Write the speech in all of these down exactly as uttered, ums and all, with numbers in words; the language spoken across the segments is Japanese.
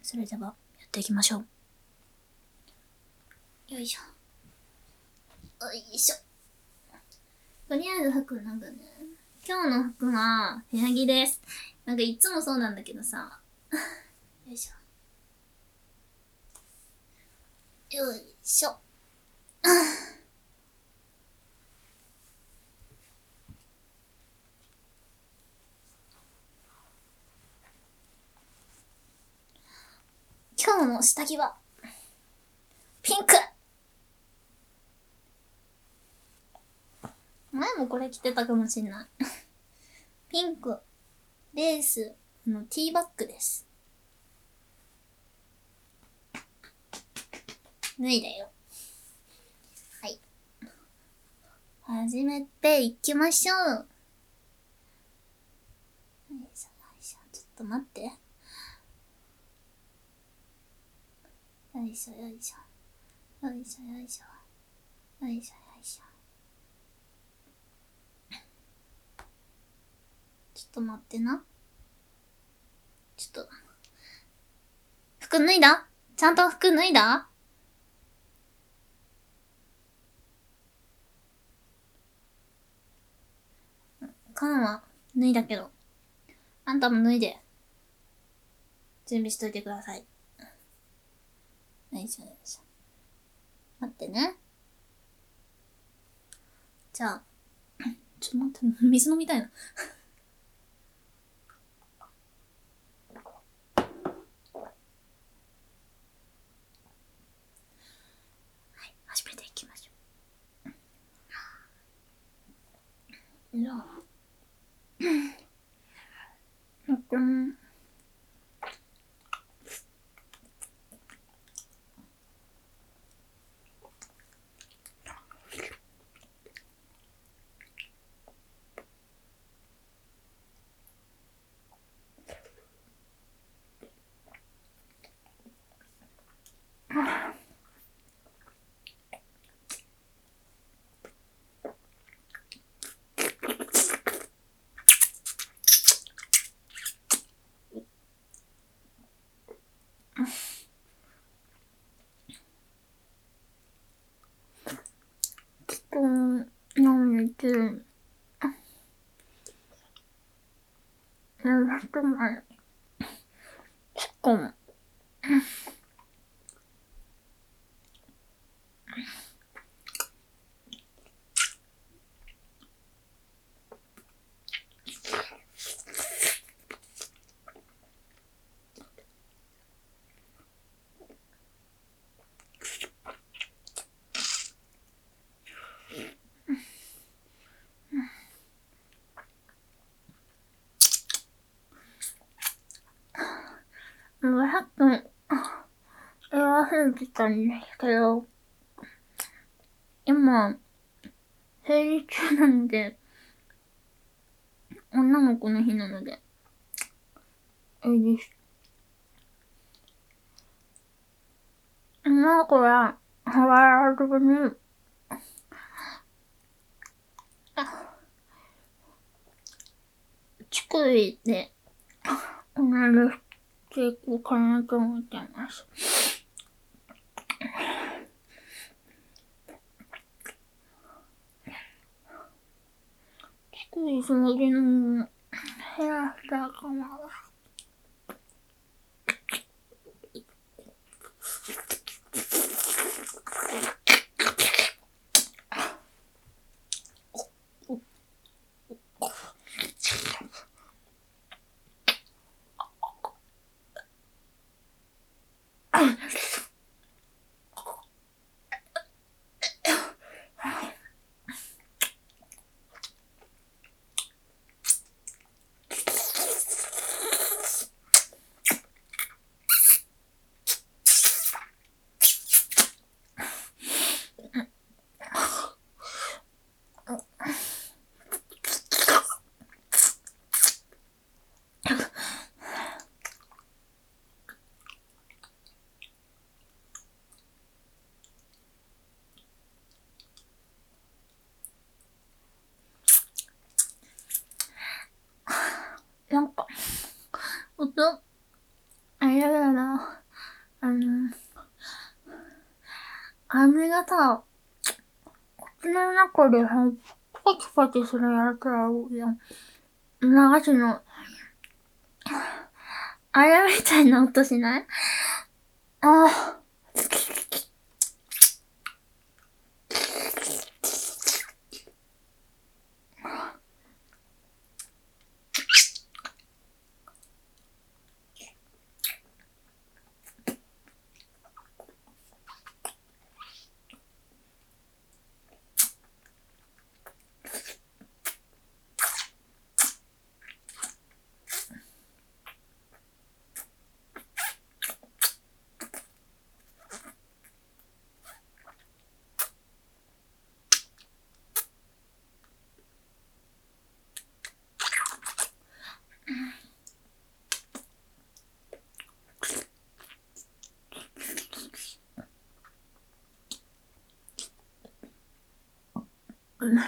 それではやっていきましょう。よいしょよいしょ。とりあえず服脱ぐね。今日の服は部屋着です。なんかいつもそうなんだけどさ。よいしょよいしょ。今日の下着はピンク。前もこれ着てたかもしんない。ピンクレースのティーバッグです。脱いだよ。はい。始めていきましょう。よいしょよいしょ。ちょっと待って。よいしょよいしょ。よいしょよいしょ。よいしょよいしょ。ちょっと待ってな。ちょっと。服脱いだ？ちゃんと服脱いだ？カンは脱いだけど。あんたも脱いで。準備しといてください。よいしょよいしょ。待ってね。じゃあ、ちょっと待って、水飲みたいな。はい、始めていきましょう。じゃあ、うん。うん、なんで、うん、やってない。しかも、もうさっき、言わせてたんですけど、今、生理中なので、女の子の日なので、あれです。女の子は、ハワイアドに、乳首で、同じしていこうかなと思ってます。乳首そのぎのヘアスターかな。なんか、音、あれだな。 あの、飴がさ、口の中でさ、パチパチするやつらを、流すの。あれみたいな音しない？ああ。うん。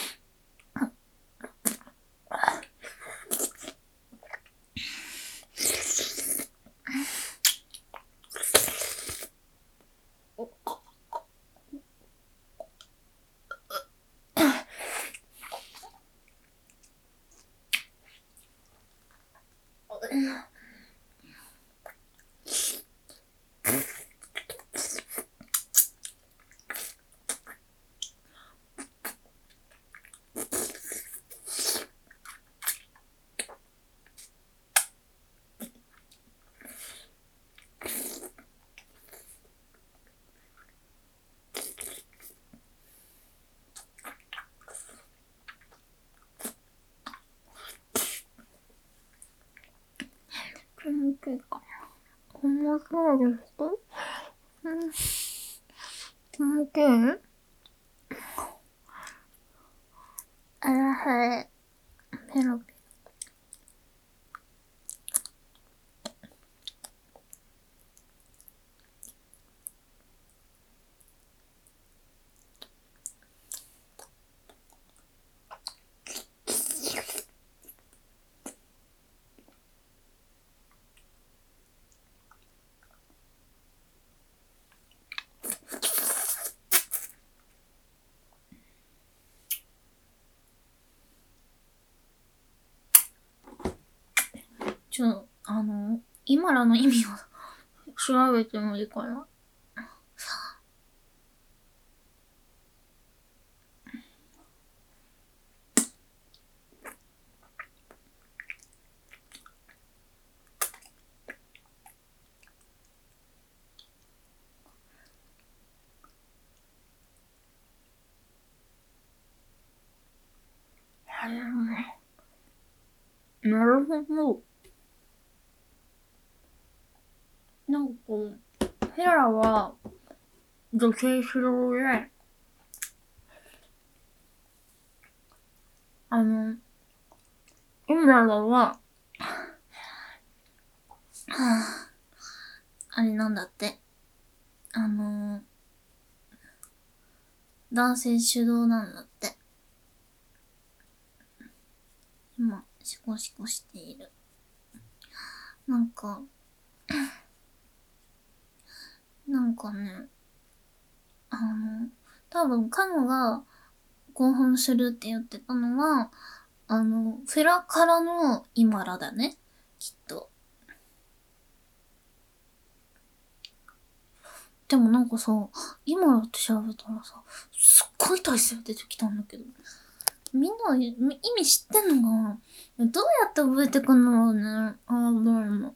元気か。面白いですか？うん。元気？あらはえ。ペロペロ。ちょ、あの、今らの意味を調べてもいいかな？なるほど。なんかこう、ヘラは女性主導で、あの、イムララは、はぁ、あれなんだって。あの、男性主導なんだって。今、シコシコしている。なんか、なんかね、あの、多分、カノが興奮するって言ってたのは、あの、フェラからのイマラだね。きっと。でもなんかさ、イマラって調べたらさ、すっごい体勢出てきたんだけど。みんな意味知ってんのかな？どうやって覚えてくんのろうね。ああ、どうも。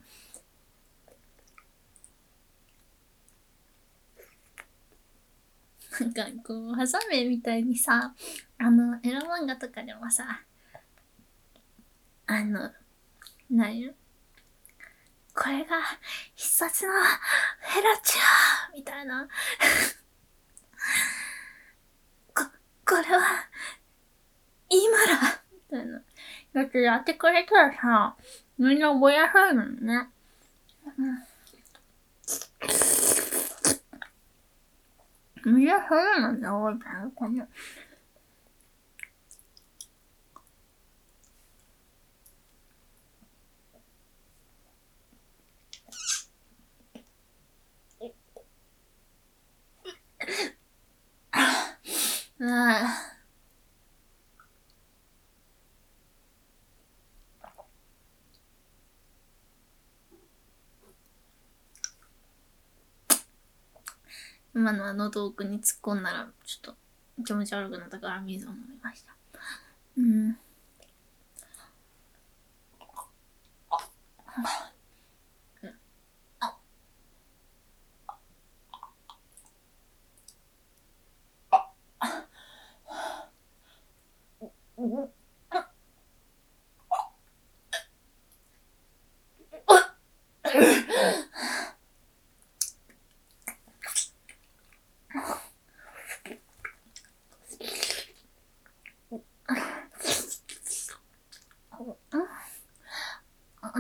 なんか、こう、ハサミみたいにさ、あの、エロ漫画とかでもさ、あの、なにこれが必殺のヘラチャーみたいな。こ、これは、今だみたいな。だってやってくれたらさ、みんな覚えやすいのにね。うん、みんなそういうので覚えたのかな。 今のは喉奥に突っ込んだら、ちょっと気持ち悪くなったから水を飲みました。うん。うん。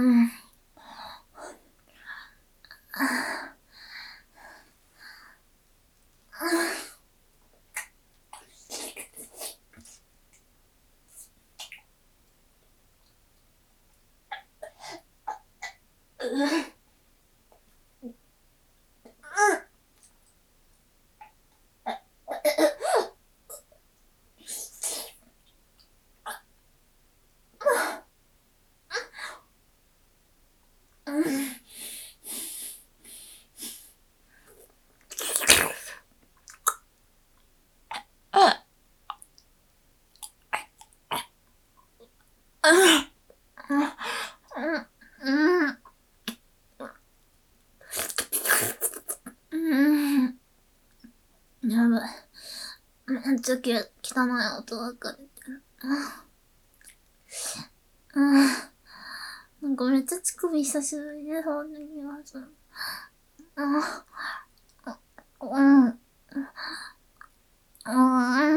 やばい。めっちゃき汚い音がかれてる。うん。なんかめっちゃ乳首久しぶりで触った気がする。うん。うん。うん。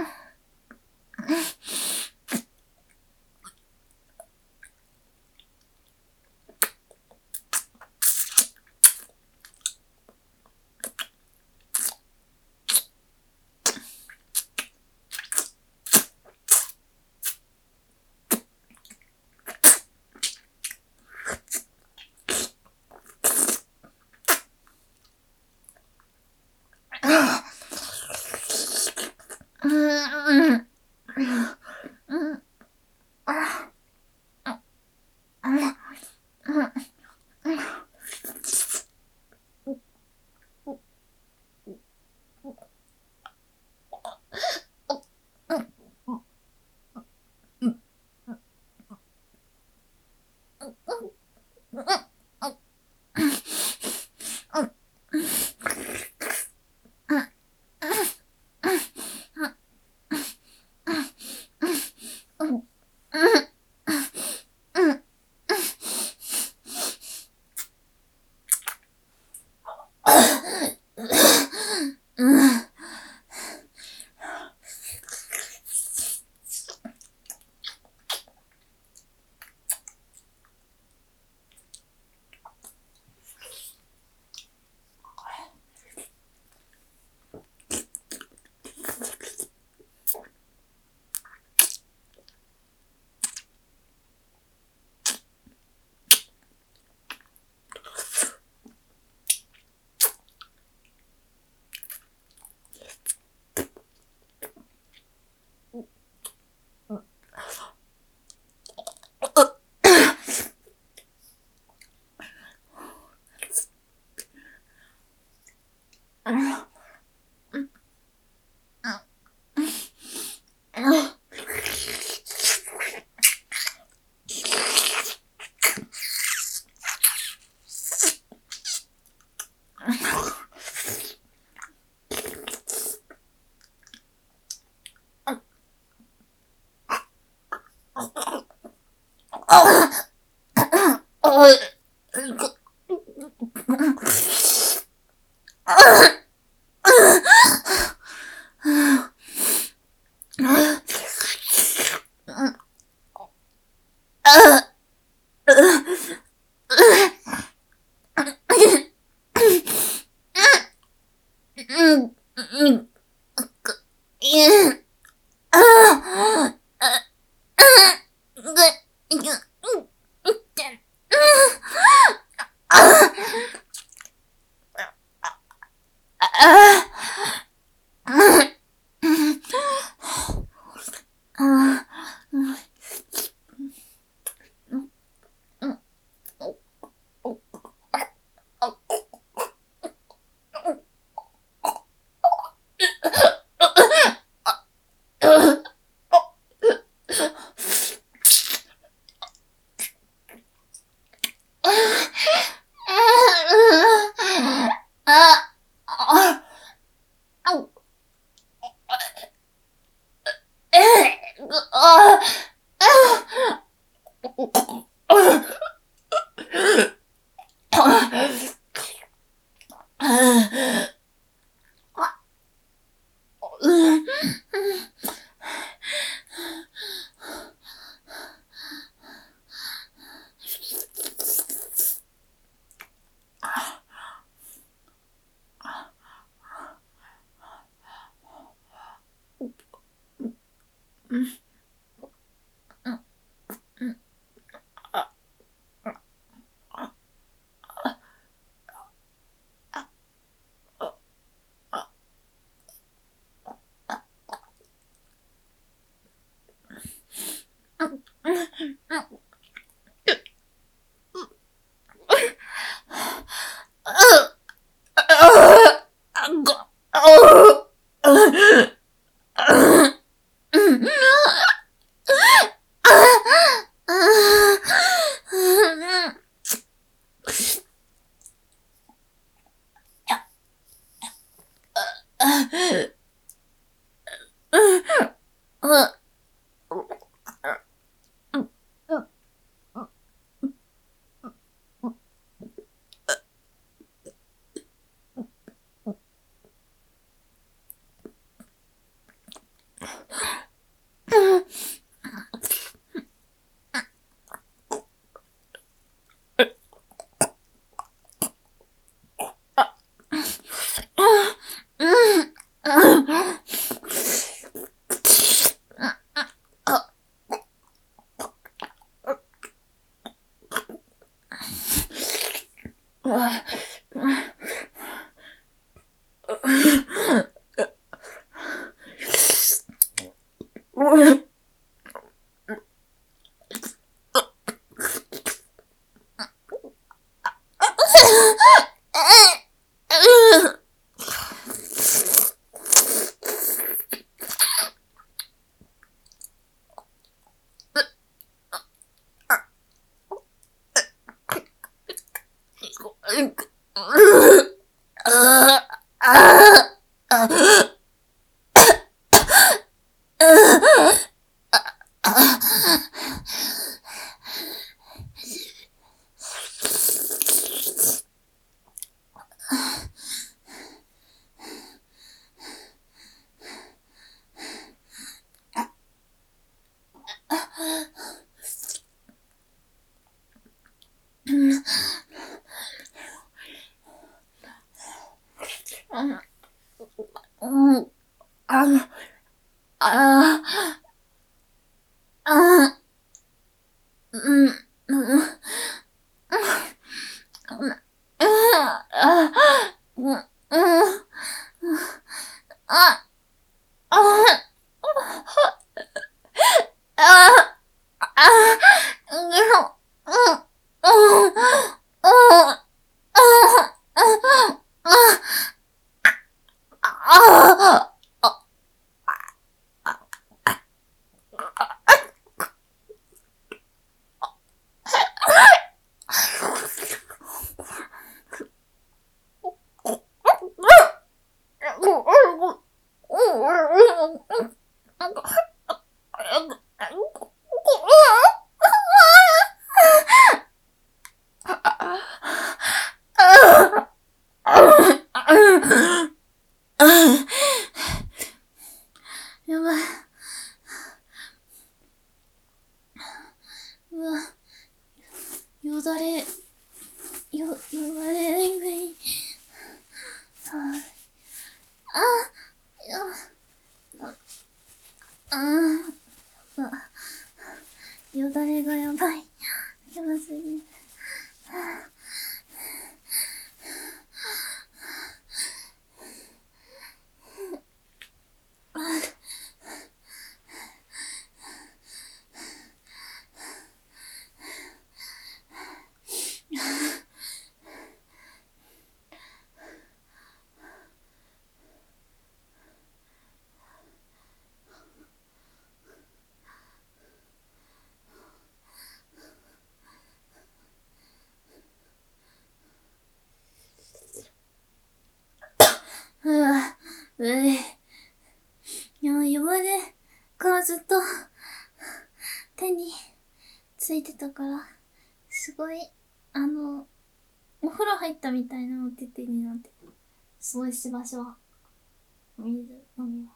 ついてたから、すごい、あの、お風呂入ったみたいなお手手になって、すごいしばしば、水飲みます。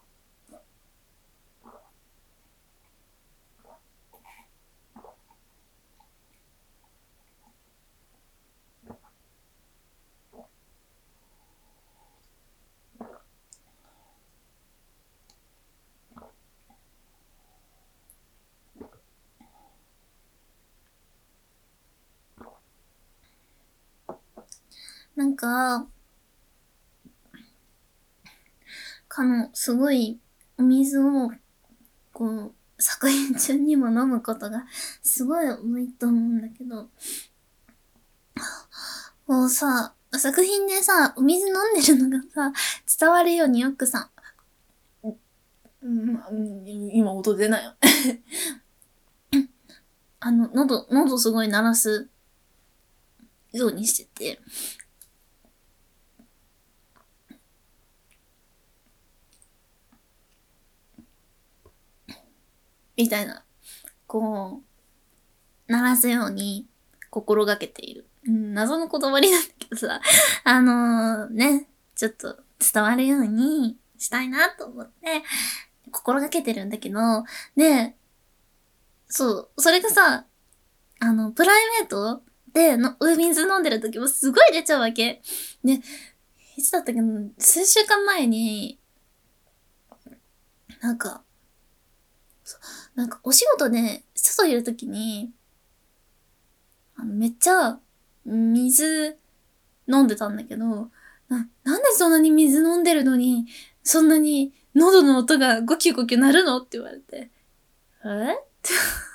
なんか、かの、すごい、お水を、こう、作品中にも飲むことが、すごい多いと思うんだけど、こうさ、作品でさ、お水飲んでるのがさ、伝わるようによくさ、うん、今音出ないよ。あの、喉、喉すごい鳴らすようにしてて、みたいな、こう、鳴らすように心がけている。うん、謎のこだわりなんだけどさ、あのー、ね、ちょっと伝わるようにしたいなと思って、心がけてるんだけど、で、そう、それがさ、あの、プライベートでの、水飲んでる時もすごい出ちゃうわけ。で、いつだったっけな、数週間前に、なんか、なんかお仕事で外いる時に、あの、めっちゃ、水飲んでたんだけど、な、なんでそんなに水飲んでるのに、そんなに喉の音がゴキゴキ鳴るのって言われて、えって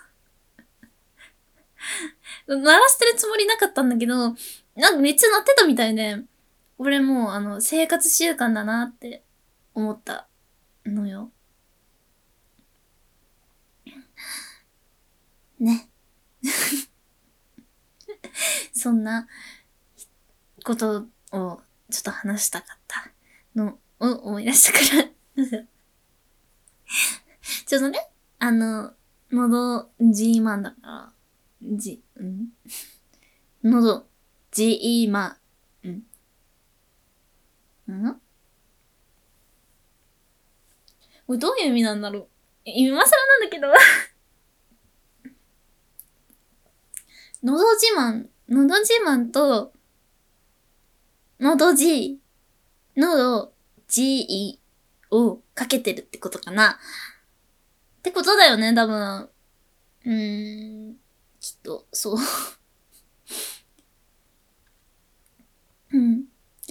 鳴らしてるつもりなかったんだけど、なんかめっちゃ鳴ってたみたいで、俺もうあの、生活習慣だなって思ったのよ。ね。そんなことをちょっと話したかったのを思い出したからちょっとね、あの、喉 G マンだから、G、ん喉 G マン、んんこれどういう意味なんだろう今更なんだけど喉自慢、喉自慢と、喉 G、喉 G をかけてるってことかなってことだよね、多分。うーん、きっと、そう。うん。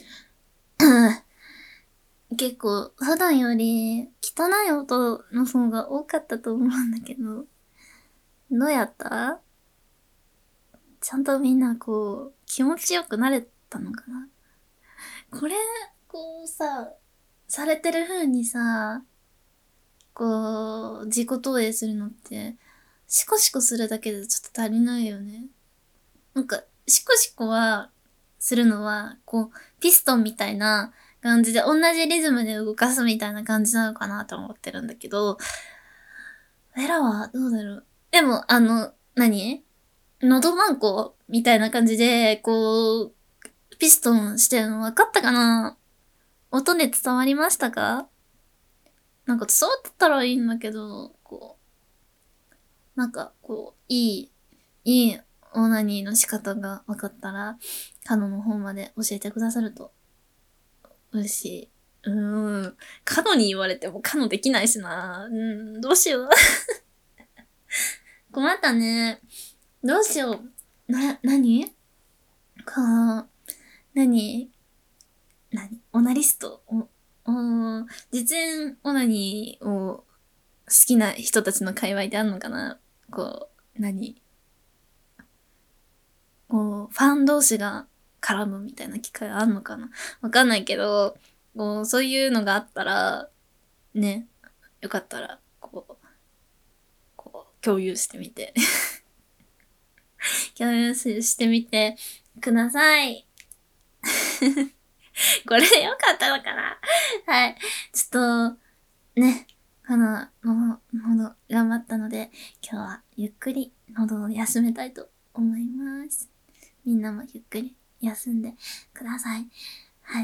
結構、普段より汚い音の方が多かったと思うんだけど、どうやったちゃんとみんなこう、気持ちよくなれたのかなこれ、こうさ、されてる風にさ、こう、自己投影するのって、シコシコするだけでちょっと足りないよね。なんか、シコシコは、するのは、こう、ピストンみたいな感じで、同じリズムで動かすみたいな感じなのかなと思ってるんだけど、エラはどうだろう。でも、あの、何喉マンコみたいな感じで、こう、ピストンしてるの分かったかな音で伝わりましたかなんか伝わってたらいいんだけど、こう、なんか、こう、いい、いいオナニーの仕方が分かったら、カノの方まで教えてくださると嬉しい。うーん。カノに言われてもカノできないしな。うん、どうしよう。困ったね。どうしよう。な、なにか、なになにオナリストお、お、実演オナニーを好きな人たちの界隈ってあんのかなこう、何こう、ファン同士が絡むみたいな機会あんのかなわかんないけど、こう、そういうのがあったら、ね、よかったら、こう、こう、共有してみて共有してみてください。これでよかったのかなはい。ちょっと、ね、この、の、喉、頑張ったので、今日はゆっくり喉を休めたいと思います。みんなもゆっくり休んでください。はい。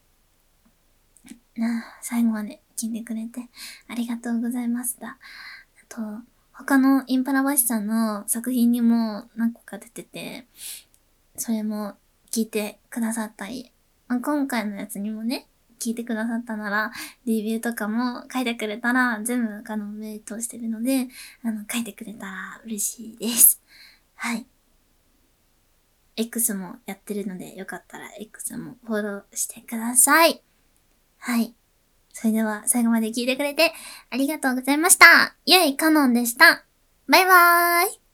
なあ、最後まで聞いてくれてありがとうございました。あと、他のインパラバシさんの作品にも何個か出てて、それも聞いてくださったり、まあ、今回のやつにもね、聞いてくださったなら、レビューとかも書いてくれたら、全部あの、メール通してるので、あの、書いてくれたら嬉しいです。はい。 X もやってるので、よかったら X もフォローしてください。はい。それでは最後まで聞いてくれてありがとうございました。ゆいかのんでした。バイバーイ。